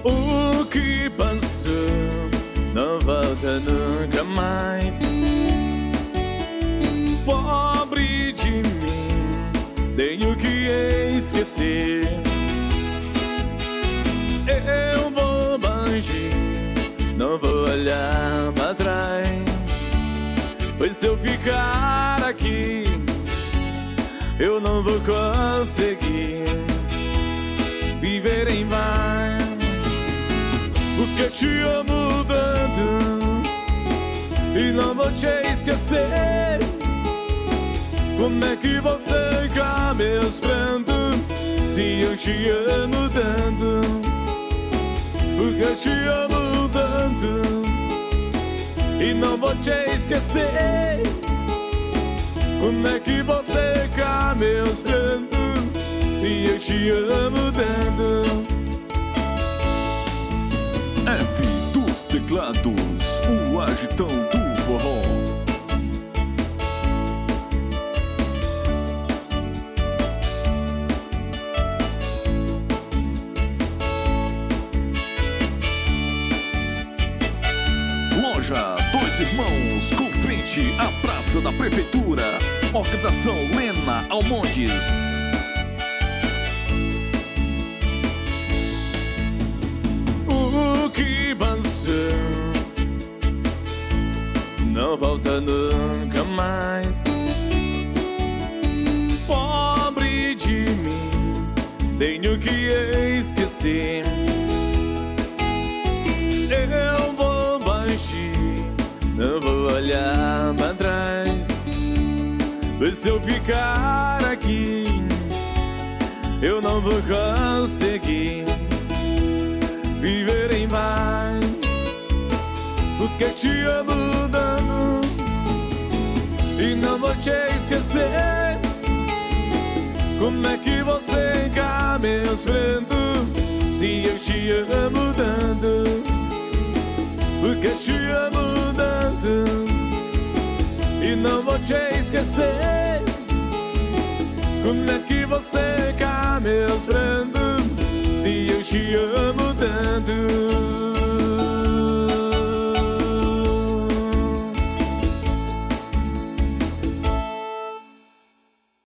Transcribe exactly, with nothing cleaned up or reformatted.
O que passou não volta nunca mais. Pobre de mim, tenho que esquecer. Eu vou bangir, não vou olhar pra trás. Pois se eu ficar aqui, eu não vou conseguir viver em vão. Porque te amo tanto e não vou te esquecer. Como é que você cá meus prantos se eu te amo tanto? Porque te amo tanto e não vou te esquecer. Como é que você cá meus prantos se eu te amo tanto? F dos teclados, o agitão do forró. Loja Dois Irmãos, com frente à Praça da Prefeitura. Organização Lena Almondes. O que passou não volta nunca mais. Pobre de mim, tenho que esquecer. Eu vou baixar, não vou olhar pra trás. Pois se eu ficar aqui, eu não vou conseguir viver em vão. Porque te amo tanto e não vou te esquecer. Como é que você cá meus prantos se eu te amo tanto? Porque te amo tanto e não vou te esquecer. Como é que você cá meus prantos se eu te amo